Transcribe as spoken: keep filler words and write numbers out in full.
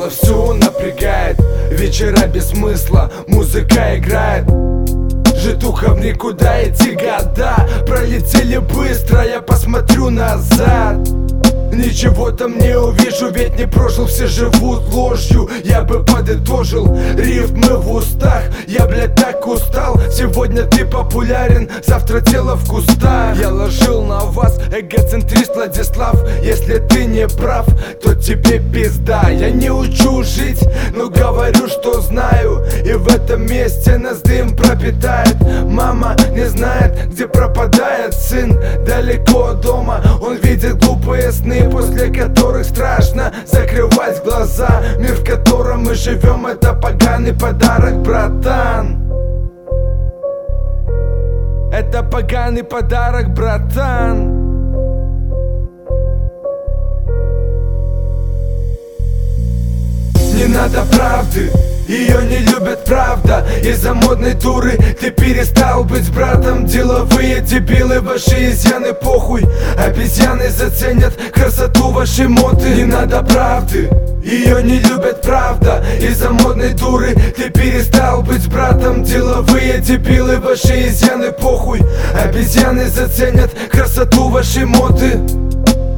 вовсю напрягает. Вечера без смысла, музыка играет. Житуха в никуда, эти года пролетели быстро, я посмотрю назад. Ничего там не увижу, ведь не прожил, все живут ложью. Я бы подытожил, рифмы в устах. Я, блядь, так устал. Сегодня ты популярен, завтра тело в кустах. Я ложил на вас, эгоцентрист Владислав. Если ты не прав, то тебе пизда. Я не учу жить, но говорю, что знаю. И в этом месте нас дым пропитает. Мама не знает, где пропадает сын. Далеко от дома, он видит глупые сны, после которых страшно закрывать глаза. Мир, в котором мы живем, это поганый подарок, братан. Это поганый подарок, братан. Не надо правды, ее не любят, правда. Из-за модной дуры ты перестал быть братом. Деловые дебилы, ваши изъяны похуй. Обезьяны заценят красоту вашей моды. Не надо правды, ее не любят, правда. Из-за модной дуры ты перестал быть братом. Деловые дебилы, ваши изъяны похуй. Обезьяны заценят красоту вашей моды.